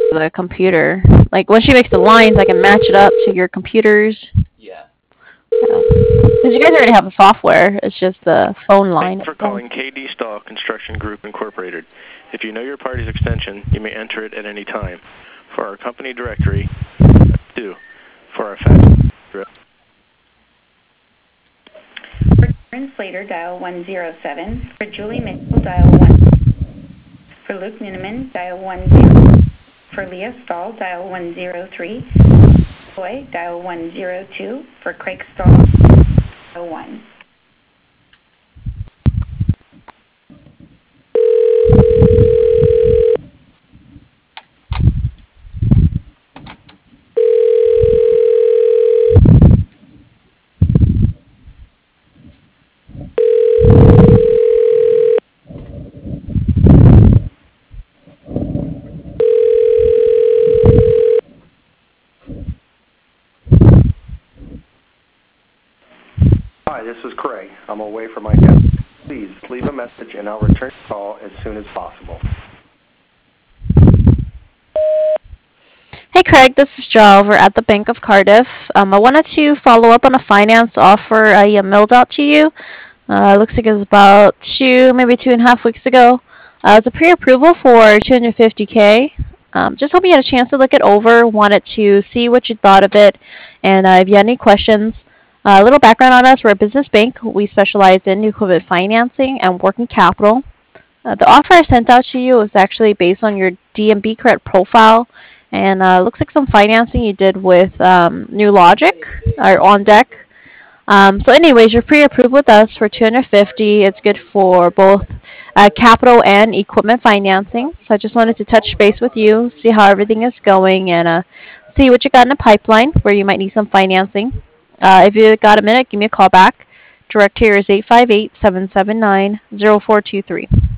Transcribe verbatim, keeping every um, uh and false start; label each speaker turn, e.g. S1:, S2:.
S1: the computer. Like when she makes the lines, I can match it up to your computers.
S2: Yeah.
S1: Because you guys already have the software. It's just the phone line.
S3: Thank you for calling K D Stahl Construction Group Incorporated. If you know your party's extension, you may enter it at any time. For our company directory, two. For our fax,
S4: For Karen Slater, dial one zero seven. For Julie Mitchell, dial one. For Luke Miniman, dial one zero. For Leah Stahl, dial one zero three. Boy, dial one zero two. For Craig Stahl, dial one.
S5: Hi, this is Craig. I'm away from my desk. Please leave a message and I'll return the call as soon as possible.
S1: Hey Craig, this is Jo over at the Bank of Cardiff. Um, I wanted to follow up on a finance offer I uh, mailed out to you. Uh, looks like it was about two, maybe two and a half weeks ago. Uh, it's a pre-approval for two hundred fifty K. Um, just hope you had a chance to look it over. Wanted to see what you thought of it, and uh, if you had any questions. Uh, a little background on us: we're a business bank. We specialize in new equipment financing and working capital. Uh, the offer I sent out to you was actually based on your D M B credit profile, and uh, looks like some financing you did with um, New Logic or On Deck. Um, so, anyways, you're pre-approved with us for two hundred fifty. It's good for both uh, capital and equipment financing. So, I just wanted to touch base with you, see how everything is going, and uh, see what you got in the pipeline where you might need some financing. Uh, if you got a minute, give me a call back. Direct here is eight five eight, seven seven nine, zero four two three.